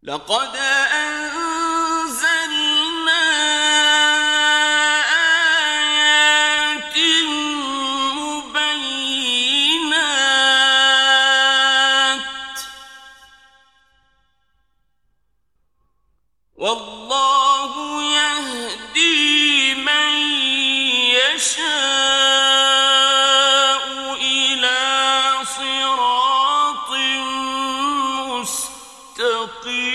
لقد أنزلنا آيات مبينات والله يهدي من يشاء إلى صراط مستقيم